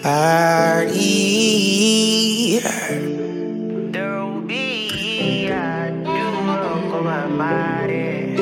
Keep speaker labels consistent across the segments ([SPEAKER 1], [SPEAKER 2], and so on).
[SPEAKER 1] party.
[SPEAKER 2] There will be a do on my body.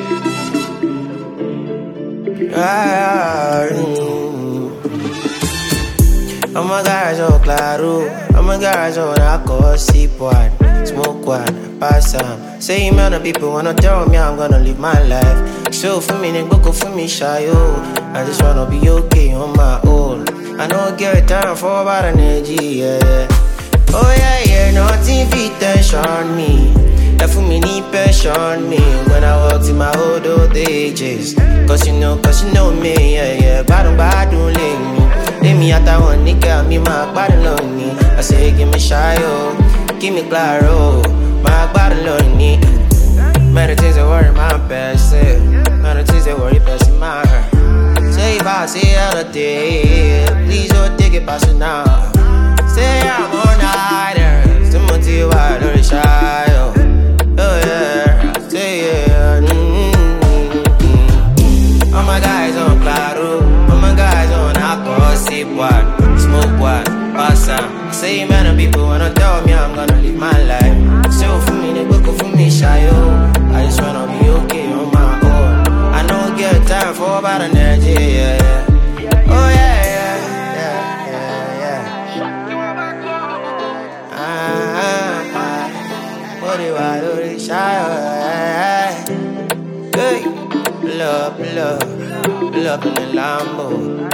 [SPEAKER 1] Oh my guys, oh claro. Oh my guys, oh narco, sip one, smoke one, pass some. Say man, people wanna tell me I'm gonna live my life. So for me, they go for me, shy yo. I just wanna be okay on my own. I don't get time for about energy, yeah. Oh yeah, nothing fit tension me. That for me need passion me. When I walked in my old ages. Cause you know me, yeah. Bad lay me. Let me out that one nigga, me my body lonely. I say give me shy, oh, give me claro. My body lonely. Meditate and worry my best, say. Meditate and worry best in my heart. Say if I say other day, please don't take it past now. Say I'm on night, some motive I don't shy, oh yeah, say yeah. All my guys on claro, all my guys on alcohol, sip one, smoke one, pass some. Say man, people wanna tell me I'm gonna live my life. So for me, they go for me, shy, oh. I just wanna be okay on my own. I don't get time for about energy, yeah. Oh yeah. What do I do to shy? Hey, pull up in the Lambo.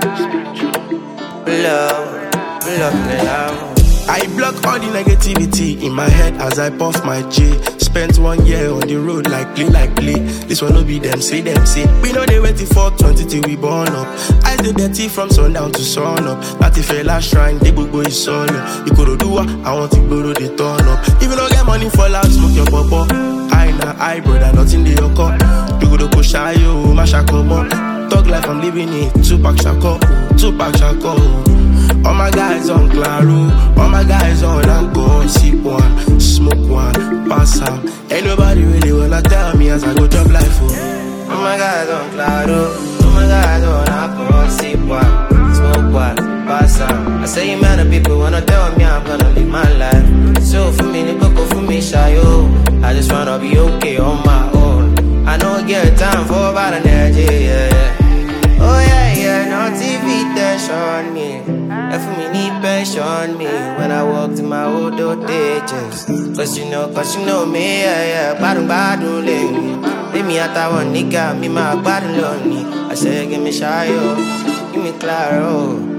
[SPEAKER 1] Pull up in the Lambo.
[SPEAKER 3] I block all the negativity in my head as I puff my J. Spent 1 year on the road like play. This one no be them say. We know they waiting for 20 till we born up. Eyes the dirty from sundown to sun up. Party fella shrine, they go is solo. You could do what I want to go to the turn up. If you don't get money for loud, smoke your pop. I brother, nothing they occur. You go to shy yo, masha come up. Talk like I'm living it, 2-pack shako. All my guys on claro, all my guys on alcohol, sip one, smoke one, pass some. Ain't nobody really wanna tell me as I go job life, oh.
[SPEAKER 1] All my guys on claro, all my guys on alcohol, sip one, smoke one, pass some. I say man, people wanna tell me I'm gonna live my life. So for me, they go for me, shy yo. I just wanna be okay on my own. I don't get time for about energy, yeah. Oh yeah, nothing fit tension me. If me need passion me when I walked in my old ages. Cause you know me, yeah. Bad lay me. Let me out that one nigga, me my body lonely. I say give me shy, oh, give me claro.